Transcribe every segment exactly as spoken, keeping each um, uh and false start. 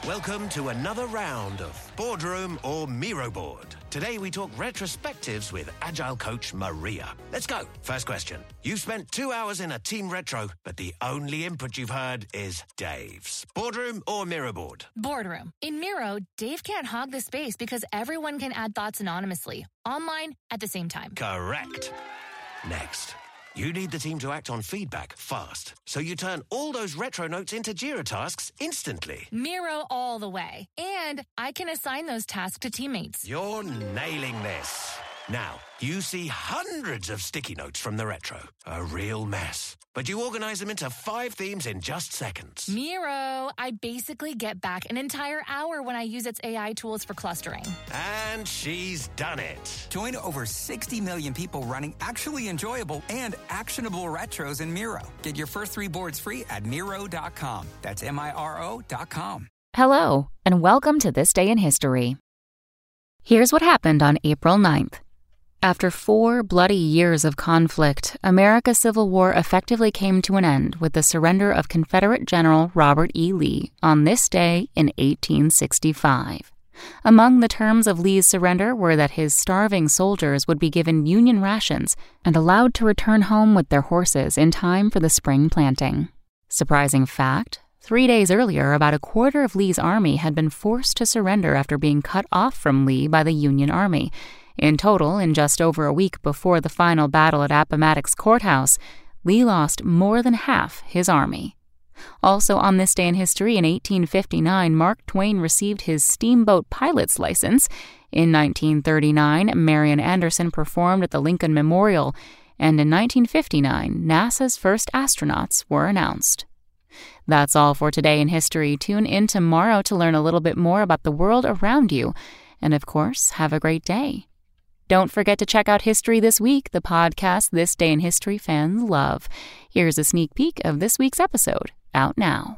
Welcome to another round of Boardroom or Miro Board. Today we talk retrospectives with Agile coach Maria. Let's go. First question. You've spent two hours in a team retro, but the only input you've heard is Dave's. Boardroom or Miro Board? Boardroom. In Miro, Dave can't hog the space because everyone can add thoughts anonymously, online, at the same time. Correct. Next. You need the team to act on feedback fast, so you turn all those retro notes into Jira tasks instantly. Miro all the way. And I can assign those tasks to teammates. You're nailing this. Now, you see hundreds of sticky notes from the retro. A real mess. But you organize them into five themes in just seconds. Miro, I basically get back an entire hour when I use its A I tools for clustering. And she's done it. Join over sixty million people running actually enjoyable and actionable retros in Miro. Get your first three boards free at Miro dot com. That's M I R O dot com. Hello, and welcome to This Day in History. Here's what happened on April ninth. After four bloody years of conflict, America's Civil War effectively came to an end with the surrender of Confederate General Robert E. Lee on this day in eighteen sixty-five. Among the terms of Lee's surrender were that his starving soldiers would be given Union rations and allowed to return home with their horses in time for the spring planting. Surprising fact, three days earlier, about a quarter of Lee's army had been forced to surrender after being cut off from Lee by the Union Army. In total, in just over a week before the final battle at Appomattox Courthouse, Lee lost more than half his army. Also on this day in history, in eighteen fifty-nine, Mark Twain received his steamboat pilot's license. In nineteen thirty-nine, Marian Anderson performed at the Lincoln Memorial, and in nineteen fifty-nine, NASA's first astronauts were announced. That's all for today in history. Tune in tomorrow to learn a little bit more about the world around you. And of course, have a great day. Don't forget to check out History This Week, the podcast This Day in History fans love. Here's a sneak peek of this week's episode, out now.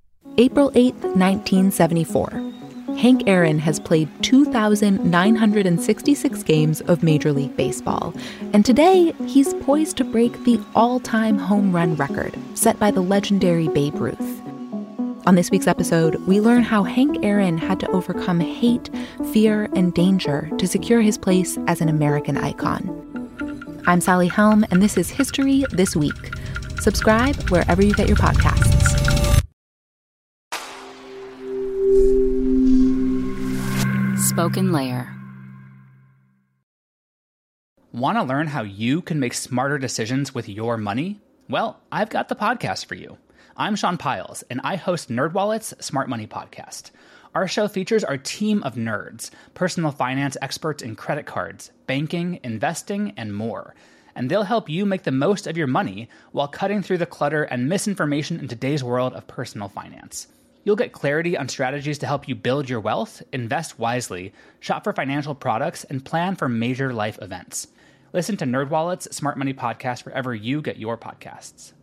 April eighth, nineteen seventy-four. Hank Aaron has played two thousand nine hundred sixty-six games of Major League Baseball, and today he's poised to break the all-time home run record set by the legendary Babe Ruth. On this week's episode, we learn how Hank Aaron had to overcome hate, fear, and danger to secure his place as an American icon. I'm Sally Helm, and this is History This Week. Subscribe wherever you get your podcasts. Spoken Layer. Want to learn how you can make smarter decisions with your money? Well, I've got the podcast for you. I'm Sean Piles, and I host NerdWallet's Smart Money Podcast. Our show features our team of nerds, personal finance experts in credit cards, banking, investing, and more. And they'll help you make the most of your money while cutting through the clutter and misinformation in today's world of personal finance. You'll get clarity on strategies to help you build your wealth, invest wisely, shop for financial products, and plan for major life events. Listen to NerdWallet's Smart Money Podcast wherever you get your podcasts.